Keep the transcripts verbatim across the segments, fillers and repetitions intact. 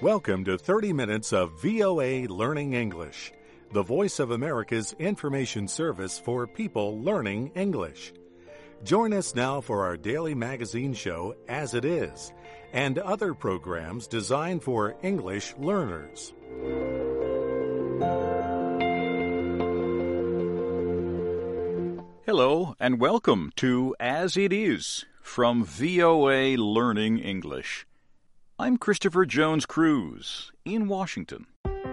Welcome to thirty minutes of V O A Learning English, the voice of America's information service for people learning English. Join us now for our daily magazine show, As It Is, and other programs designed for English learners. Hello, and welcome to As It Is from V O A Learning English. I'm Christopher Jones Cruz in Washington.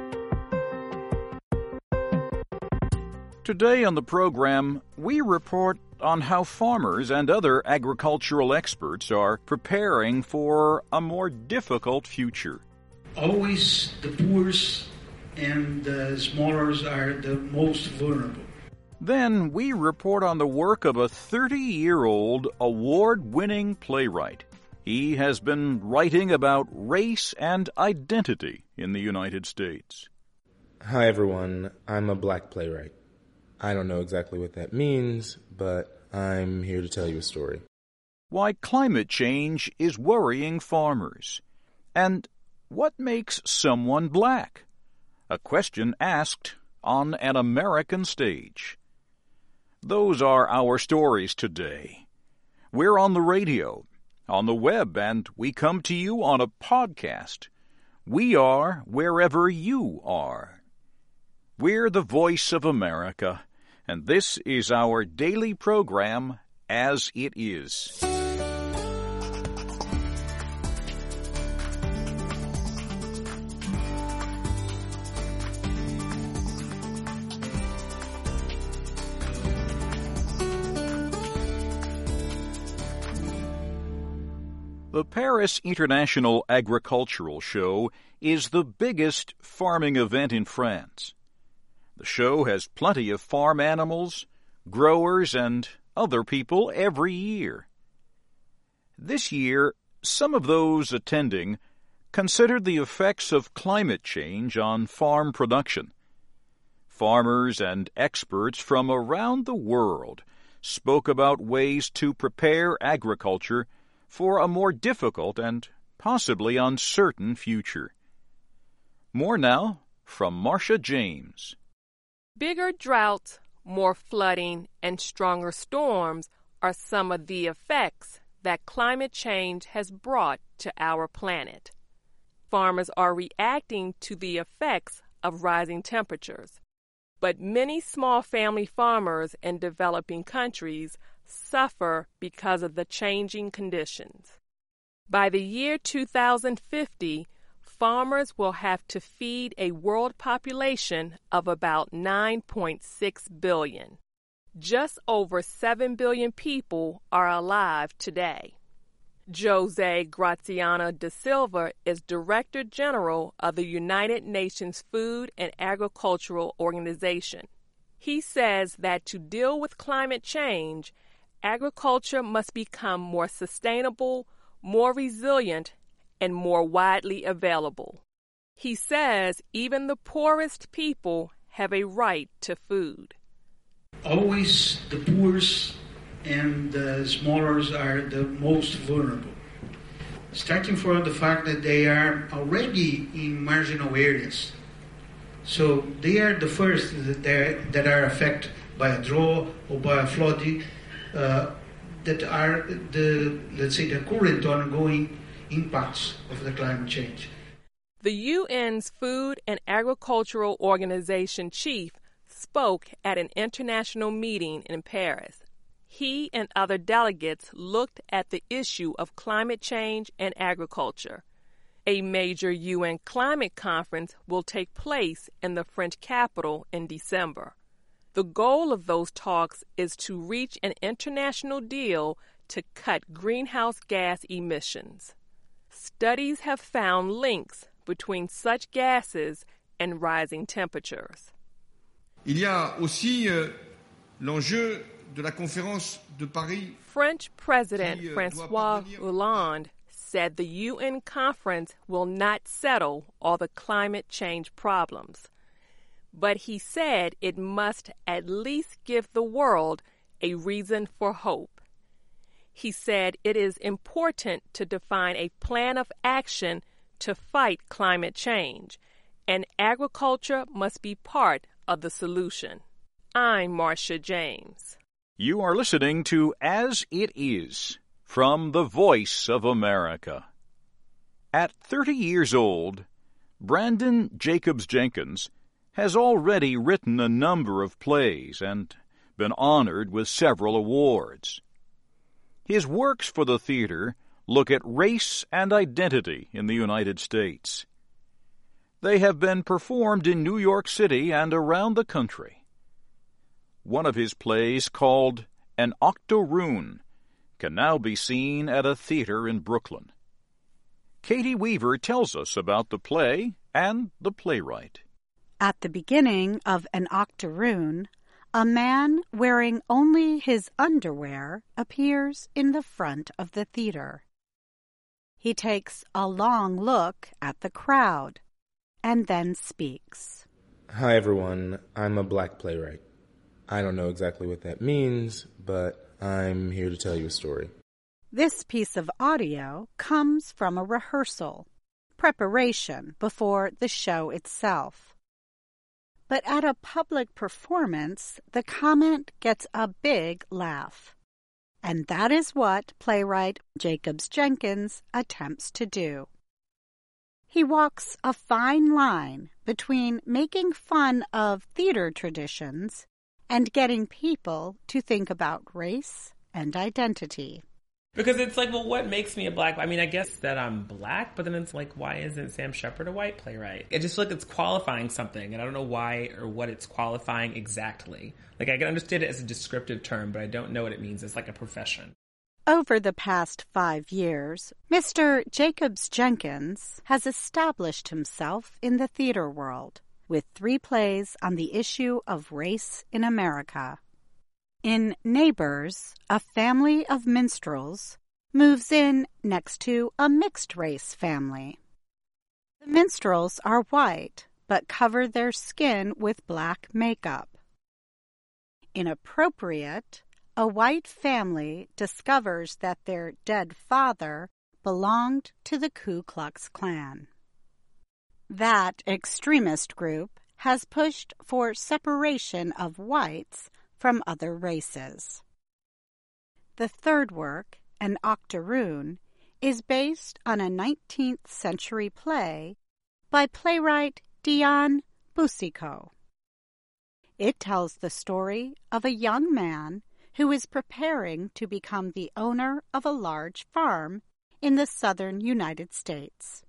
Today on the program, we report on how farmers and other agricultural experts are preparing for a more difficult future. Always the poorest and the smallers are the most vulnerable. Then we report on the work of a thirty-year-old award-winning playwright. He has been writing about race and identity in the United States. Hi everyone, I'm a black playwright. I don't know exactly what that means, but I'm here to tell you a story. Why climate change is worrying farmers. And what makes someone black? A question asked on an American stage. Those are our stories today. We're on the radio, on the web, and we come to you on a podcast. We are wherever you are. We're the voice of America, and this is our daily program, As It Is. The Paris International Agricultural Show is the biggest farming event in France. The show has plenty of farm animals, growers, and other people every year. This year, some of those attending considered the effects of climate change on farm production. Farmers and experts from around the world spoke about ways to prepare agriculture for a more difficult and possibly uncertain future. More now from Marcia James. Bigger droughts, more flooding, and stronger storms are some of the effects that climate change has brought to our planet. Farmers are reacting to the effects of rising temperatures, but many small family farmers in developing countries suffer because of the changing conditions. By the year two thousand fifty, farmers will have to feed a world population of about nine point six billion. Just over seven billion people are alive today. Jose Graziano da Silva is Director General of the United Nations Food and Agricultural Organization. He says that to deal with climate change, agriculture must become more sustainable, more resilient, and more widely available. He says even the poorest people have a right to food. Always the poorest and the smallers are the most vulnerable. Starting from the fact that they are already in marginal areas. So they are the first that, that are affected by a drought or by a flooding. Uh, that are the, let's say, the current ongoing impacts of the climate change. The U N's Food and Agricultural Organization chief spoke at an international meeting in Paris. He and other delegates looked at the issue of climate change and agriculture. A major U N climate conference will take place in the French capital in December. The goal of those talks is to reach an international deal to cut greenhouse gas emissions. Studies have found links between such gases and rising temperatures. Il y a aussi euh, l'enjeu de la conférence de Paris. French President François Hollande said the U N conference will not settle all the climate change problems. But he said it must at least give the world a reason for hope. He said it is important to define a plan of action to fight climate change, and agriculture must be part of the solution. I'm Marcia James. You are listening to As It Is from the Voice of America. At thirty years old, Brandon Jacobs Jenkins has already written a number of plays and been honored with several awards. His works for the theater look at race and identity in the United States. They have been performed in New York City and around the country. One of his plays, called An Octoroon, can now be seen at a theater in Brooklyn. Katie Weaver tells us about the play and the playwright. At the beginning of An Octoroon, a man wearing only his underwear appears in the front of the theater. He takes a long look at the crowd and then speaks. Hi, everyone. I'm a black playwright. I don't know exactly what that means, but I'm here to tell you a story. This piece of audio comes from a rehearsal, preparation before the show itself. But at a public performance, the comment gets a big laugh. And that is what playwright Jacobs Jenkins attempts to do. He walks a fine line between making fun of theater traditions and getting people to think about race and identity. Because it's like, well, what makes me a black? I mean, I guess that I'm black, but then it's like, why isn't Sam Shepard a white playwright? I just feel like it's qualifying something, and I don't know why or what it's qualifying exactly. Like, I can understand it as a descriptive term, but I don't know what it means. It's like a profession. Over the past five years, Mister Jacobs Jenkins has established himself in the theater world with three plays on the issue of race in America. In Neighbors, a family of minstrels moves in next to a mixed-race family. The minstrels are white, but cover their skin with black makeup. Inappropriate, a white family discovers that their dead father belonged to the Ku Klux Klan. That extremist group has pushed for separation of whites from other races. The third work, An Octoroon, is based on a nineteenth century play by playwright Dion Boucicault. It tells the story of a young man who is preparing to become the owner of a large farm in the southern United States.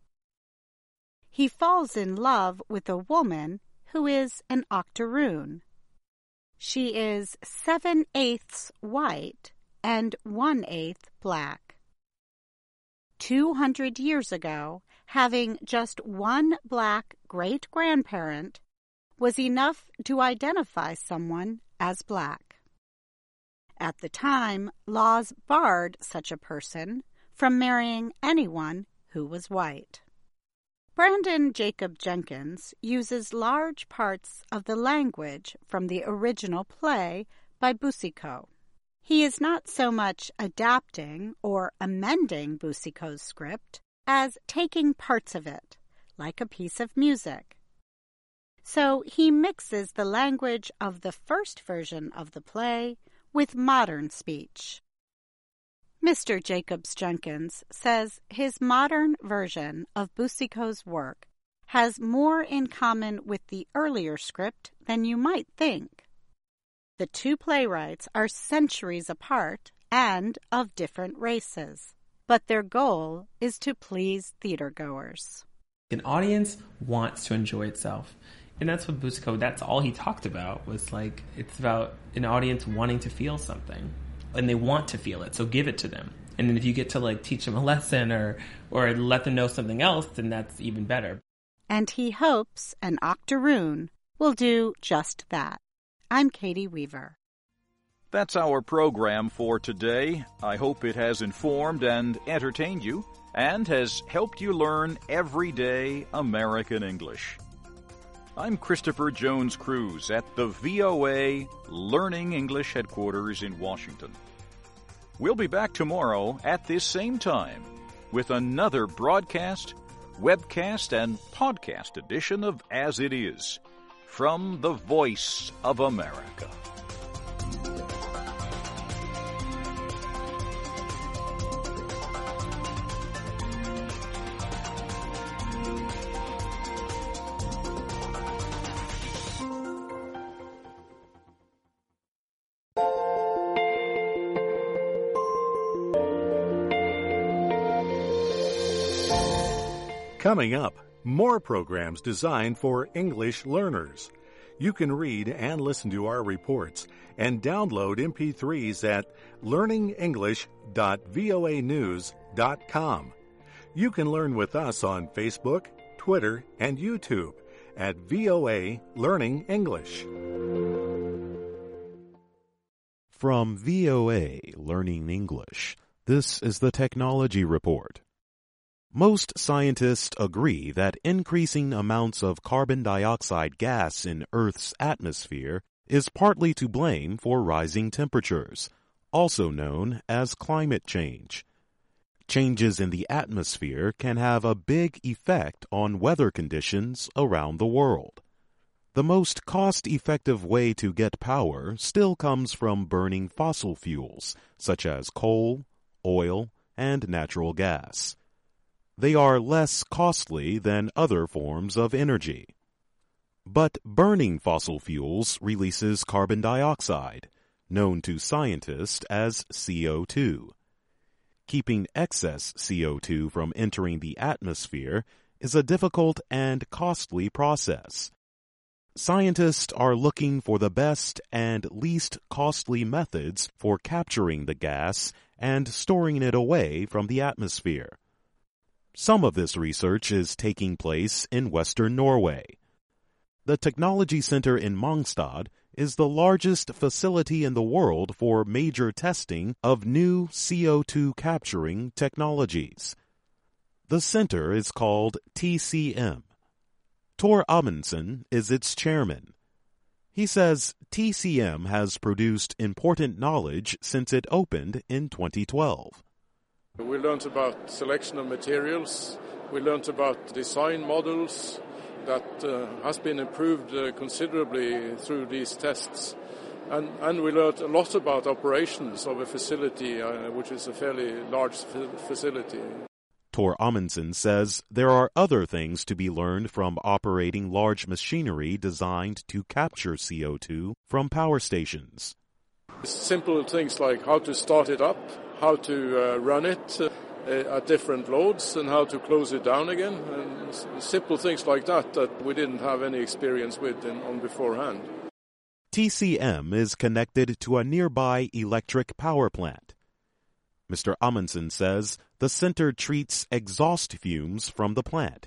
He falls in love with a woman who is an octoroon. She is seven-eighths white and one-eighth black. Two hundred years ago, having just one black great-grandparent was enough to identify someone as black. At the time, laws barred such a person from marrying anyone who was white. Brandon Jacob Jenkins uses large parts of the language from the original play by Boucicault. He is not so much adapting or amending Boucicault's script as taking parts of it, like a piece of music. So he mixes the language of the first version of the play with modern speech. Mister Jacobs Jenkins says his modern version of Boucicault's work has more in common with the earlier script than you might think. The two playwrights are centuries apart and of different races, but their goal is to please theatergoers. An audience wants to enjoy itself. And that's what Boucicault, that's all he talked about, was like, it's about an audience wanting to feel something. And they want to feel it, so give it to them. And then if you get to like teach them a lesson or or let them know something else, then that's even better. And he hopes An Octoroon will do just that. I'm Katie Weaver. That's our program for today. I hope it has informed and entertained you and has helped you learn everyday American English. I'm Christopher Jones Cruz at the V O A Learning English headquarters in Washington. We'll be back tomorrow at this same time with another broadcast webcast and podcast edition of As It Is, from the Voice of America. Coming up, more programs designed for English learners. You can read and listen to our reports and download M P threes at learning english dot voa news dot com. You can learn with us on Facebook, Twitter, and YouTube at V O A Learning English. From V O A Learning English, this is the Technology Report. Most scientists agree that increasing amounts of carbon dioxide gas in Earth's atmosphere is partly to blame for rising temperatures, also known as climate change. Changes in the atmosphere can have a big effect on weather conditions around the world. The most cost-effective way to get power still comes from burning fossil fuels, such as coal, oil, and natural gas. They are less costly than other forms of energy. But burning fossil fuels releases carbon dioxide, known to scientists as C O two. Keeping excess C O two from entering the atmosphere is a difficult and costly process. Scientists are looking for the best and least costly methods for capturing the gas and storing it away from the atmosphere. Some of this research is taking place in Western Norway. The Technology Center in Mongstad is the largest facility in the world for major testing of new C O two capturing technologies. The center is called T C M. Tor Amundsen is its chairman. He says T C M has produced important knowledge since it opened in twenty twelve. We learned about selection of materials, we learned about design models that uh, has been improved uh, considerably through these tests. And, and we learned a lot about operations of a facility, uh, which is a fairly large f- facility. Tor Amundsen says there are other things to be learned from operating large machinery designed to capture C O two from power stations. Simple things like how to start it up, how to uh, run it uh, at different loads, and how to close it down again. And simple things like that that we didn't have any experience with in, on beforehand. T C M is connected to a nearby electric power plant. Mister Amundsen says the center treats exhaust fumes from the plant.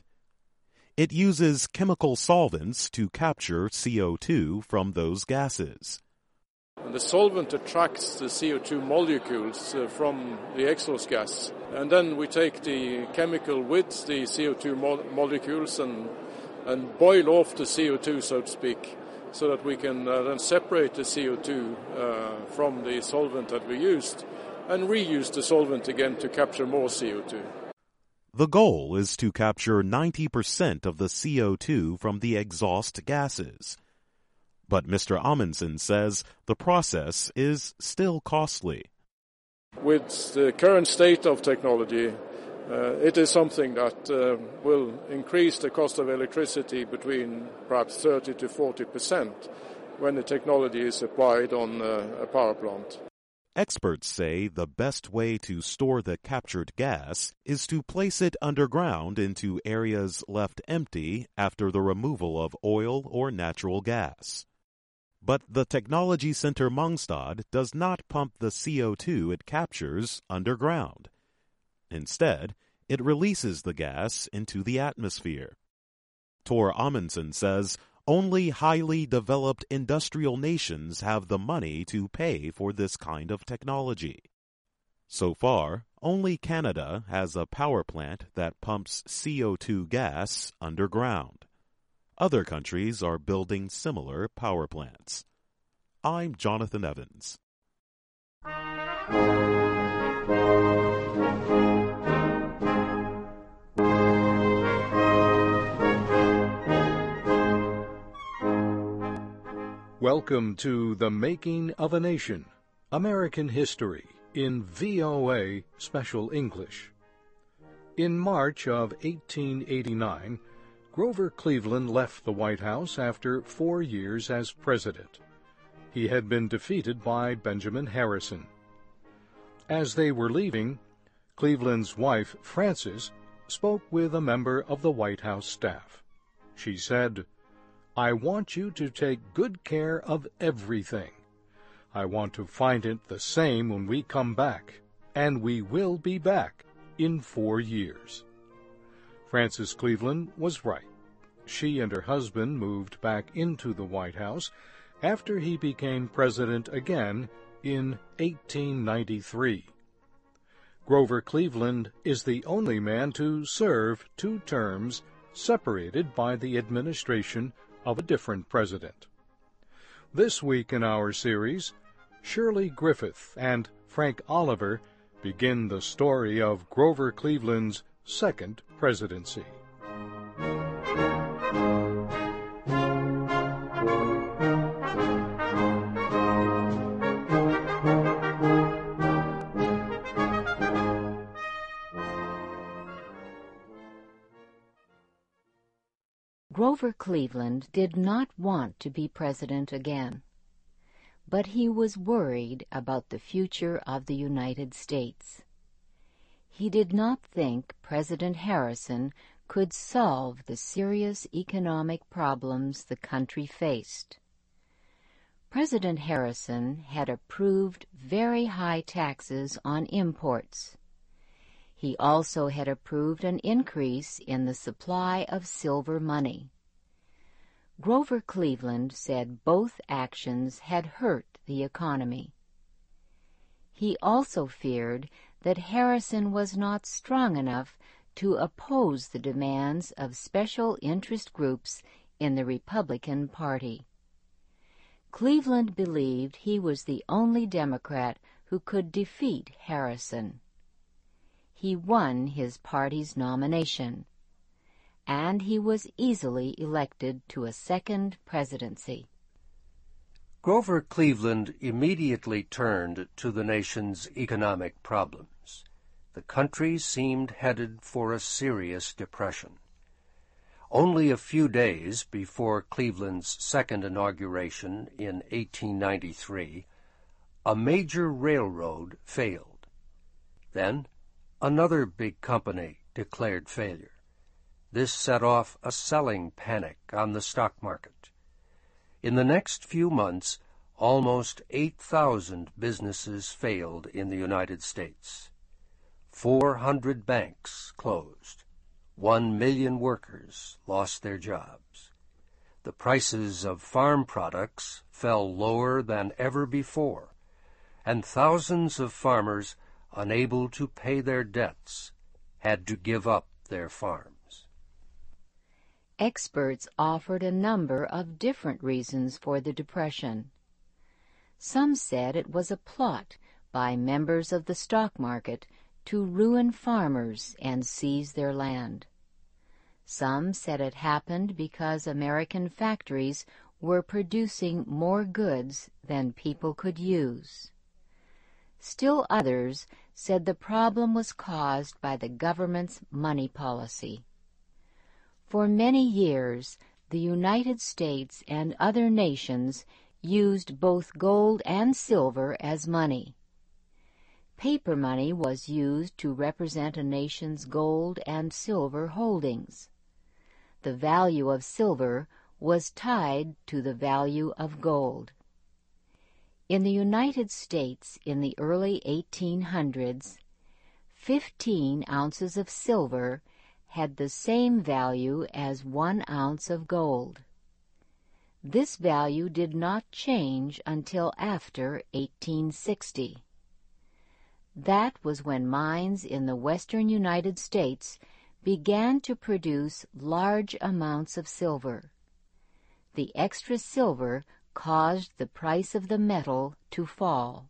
It uses chemical solvents to capture C O two from those gases. And the solvent attracts the C O two molecules uh, from the exhaust gas. And then we take the chemical with the C O two mo- molecules and, and boil off the C O two, so to speak, so that we can uh, then separate the C O two uh, from the solvent that we used and reuse the solvent again to capture more C O two. The goal is to capture ninety percent of the C O two from the exhaust gases. But Mister Amundsen says the process is still costly. With the current state of technology, uh, it is something that uh, will increase the cost of electricity between perhaps thirty to forty percent when the technology is applied on uh, a power plant. Experts say the best way to store the captured gas is to place it underground into areas left empty after the removal of oil or natural gas. But the Technology Center Mongstad does not pump the C O two it captures underground. Instead, it releases the gas into the atmosphere. Tor Amundsen says only highly developed industrial nations have the money to pay for this kind of technology. So far, only Canada has a power plant that pumps C O two gas underground. Other countries are building similar power plants. I'm Jonathan Evans. Welcome to The Making of a Nation, American History in V O A Special English. In March of eighteen eighty-nine, Grover Cleveland left the White House after four years as president. He had been defeated by Benjamin Harrison. As they were leaving, Cleveland's wife, Frances, spoke with a member of the White House staff. She said, "I want you to take good care of everything. I want to find it the same when we come back, and we will be back in four years." Frances Cleveland was right. She and her husband moved back into the White House after he became president again in eighteen ninety-three. Grover Cleveland is the only man to serve two terms separated by the administration of a different president. This week in our series, Shirley Griffith and Frank Oliver begin the story of Grover Cleveland's second presidency. Grover Cleveland did not want to be president again, but he was worried about the future of the United States. He did not think President Harrison could solve the serious economic problems the country faced. President Harrison had approved very high taxes on imports. He also had approved an increase in the supply of silver money. Grover Cleveland said both actions had hurt the economy. He also feared that Harrison was not strong enough to oppose the demands of special interest groups in the Republican Party. Cleveland believed he was the only Democrat who could defeat Harrison. He won his party's nomination, and he was easily elected to a second presidency. Grover Cleveland immediately turned to the nation's economic problems. The country seemed headed for a serious depression. Only a few days before Cleveland's second inauguration in eighteen ninety-three, a major railroad failed. Then, another big company declared failure. This set off a selling panic on the stock market. In the next few months, almost eight thousand businesses failed in the United States. four hundred banks closed. One million workers lost their jobs. The prices of farm products fell lower than ever before, and thousands of farmers, unable to pay their debts, had to give up their farms. Experts offered a number of different reasons for the depression. Some said it was a plot by members of the stock market to ruin farmers and seize their land. Some said it happened because American factories were producing more goods than people could use. Still others said the problem was caused by the government's money policy. For many years, the United States and other nations used both gold and silver as money. Paper money was used to represent a nation's gold and silver holdings. The value of silver was tied to the value of gold. In the United States in the early eighteen hundreds, fifteen ounces of silver had the same value as one ounce of gold. This value did not change until after eighteen sixty. That was when mines in the western United States began to produce large amounts of silver. The extra silver caused the price of the metal to fall.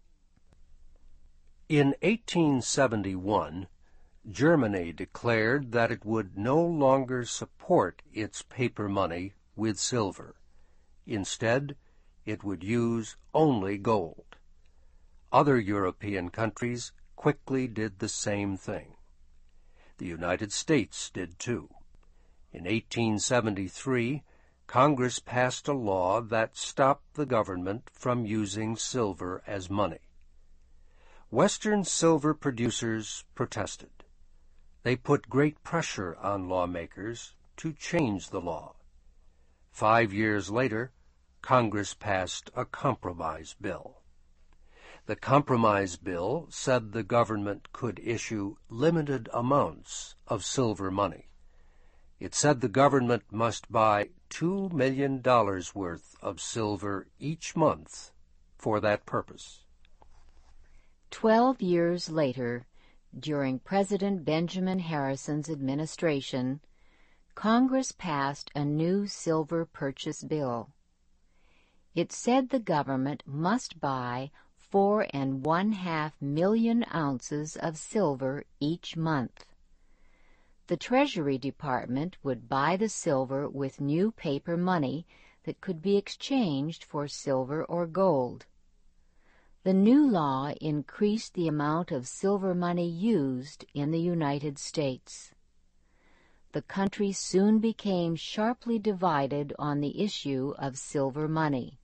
In eighteen seventy-one, Germany declared that it would no longer support its paper money with silver. Instead, it would use only gold. Other European countries quickly did the same thing. The United States did too. In eighteen seventy-three, Congress passed a law that stopped the government from using silver as money. Western silver producers protested. They put great pressure on lawmakers to change the law. Five years later, Congress passed a compromise bill. The compromise bill said the government could issue limited amounts of silver money. It said the government must buy two million dollars worth of silver each month for that purpose. Twelve years later, during President Benjamin Harrison's administration, Congress passed a new silver purchase bill. It said the government must buy four and one-half million ounces of silver each month. The Treasury Department would buy the silver with new paper money that could be exchanged for silver or gold. The new law increased the amount of silver money used in the United States. The country soon became sharply divided on the issue of silver money.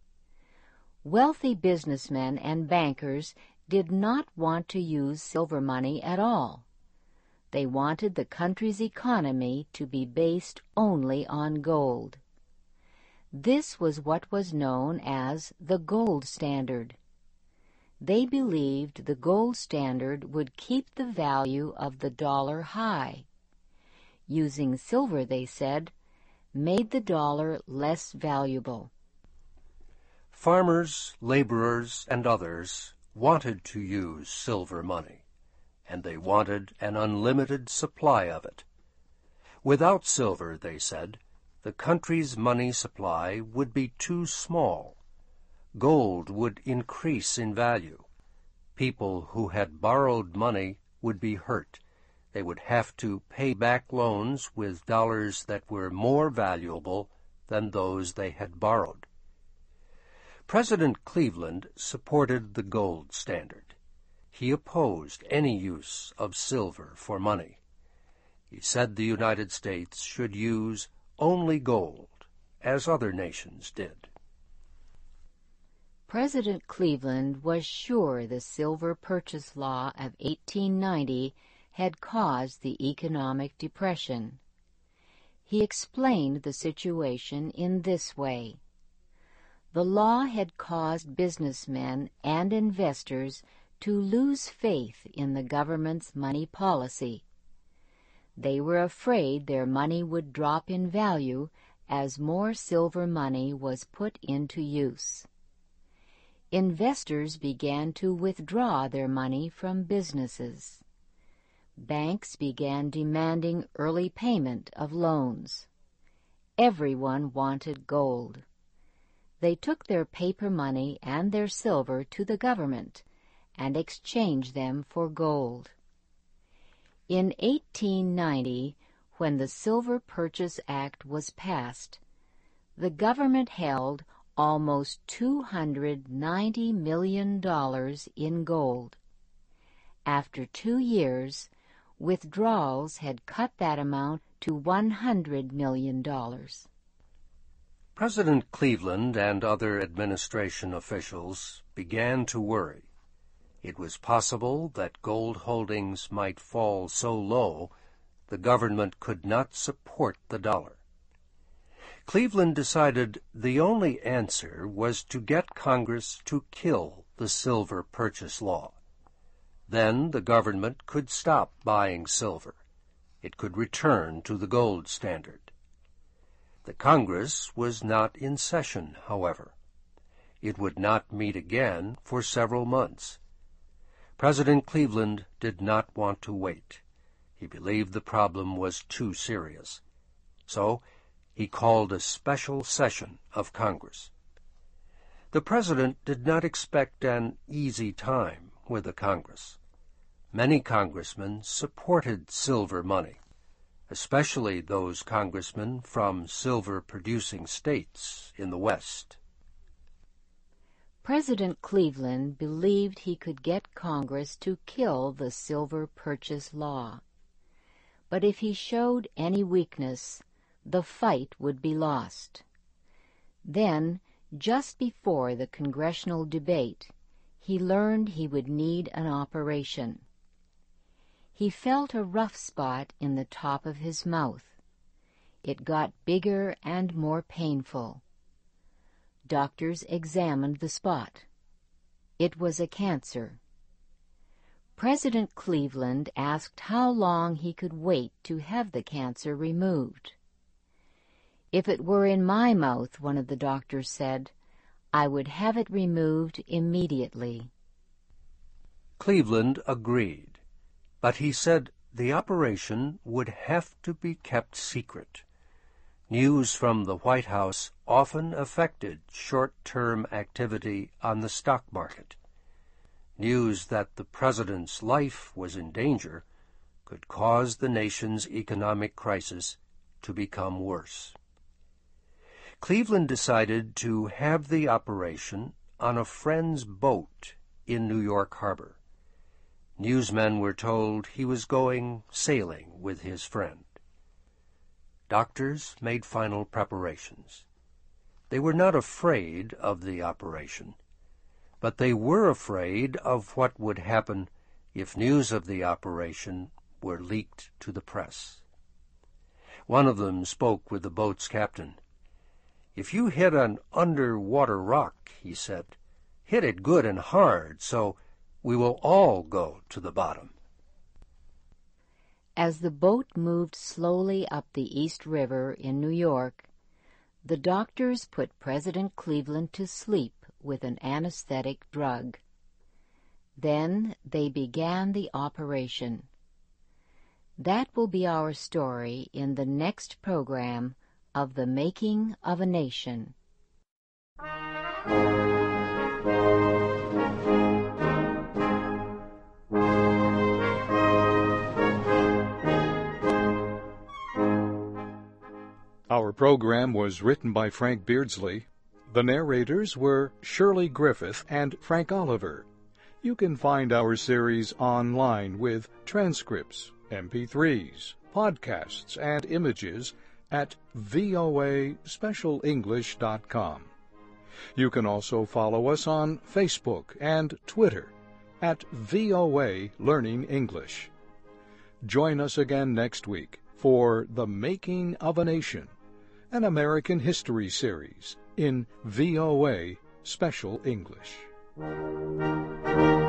Wealthy businessmen and bankers did not want to use silver money at all. They wanted the country's economy to be based only on gold. This was what was known as the gold standard. They believed the gold standard would keep the value of the dollar high. Using silver, they said, made the dollar less valuable. Farmers, laborers, and others wanted to use silver money, and they wanted an unlimited supply of it. Without silver, they said, the country's money supply would be too small. Gold would increase in value. People who had borrowed money would be hurt. They would have to pay back loans with dollars that were more valuable than those they had borrowed. President Cleveland supported the gold standard. He opposed any use of silver for money. He said the United States should use only gold, as other nations did. President Cleveland was sure the Silver Purchase Law of eighteen ninety had caused the economic depression. He explained the situation in this way. The law had caused businessmen and investors to lose faith in the government's money policy. They were afraid their money would drop in value as more silver money was put into use. Investors began to withdraw their money from businesses. Banks began demanding early payment of loans. Everyone wanted gold. They took their paper money and their silver to the government and exchanged them for gold. In eighteen ninety, when the Silver Purchase Act was passed, the government held almost two hundred ninety million dollars in gold. After two years, withdrawals had cut that amount to one hundred million dollars. President Cleveland and other administration officials began to worry. It was possible that gold holdings might fall so low the government could not support the dollar. Cleveland decided the only answer was to get Congress to kill the Silver Purchase Law. Then the government could stop buying silver. It could return to the gold standard. The Congress was not in session, however. It would not meet again for several months. President Cleveland did not want to wait. He believed the problem was too serious. So he called a special session of Congress. The President did not expect an easy time with the Congress. Many congressmen supported silver money, especially those congressmen from silver-producing states in the West. President Cleveland believed he could get Congress to kill the Silver Purchase Law. But if he showed any weakness, the fight would be lost. Then, just before the congressional debate, he learned he would need an operation. He felt a rough spot in the top of his mouth. It got bigger and more painful. Doctors examined the spot. It was a cancer. President Cleveland asked how long he could wait to have the cancer removed. "If it were in my mouth," one of the doctors said, "I would have it removed immediately." Cleveland agreed, but he said the operation would have to be kept secret. News from the White House often affected short-term activity on the stock market. News that the president's life was in danger could cause the nation's economic crisis to become worse. Cleveland decided to have the operation on a friend's boat in New York Harbor. Newsmen were told he was going sailing with his friend. Doctors made final preparations. They were not afraid of the operation, but they were afraid of what would happen if news of the operation were leaked to the press. One of them spoke with the boat's captain. "If you hit an underwater rock," he said, "hit it good and hard, so we will all go to the bottom." As the boat moved slowly up the East River in New York, the doctors put President Cleveland to sleep with an anesthetic drug. Then they began the operation. That will be our story in the next program of The Making of a Nation. Our program was written by Frank Beardsley. The narrators were Shirley Griffith and Frank Oliver. You can find our series online with transcripts, M P threes, podcasts, and images at V O A special english dot com. You can also follow us on Facebook and Twitter at V O A Learning English. Join us again next week for The Making of a Nation, an American history series in V O A Special English.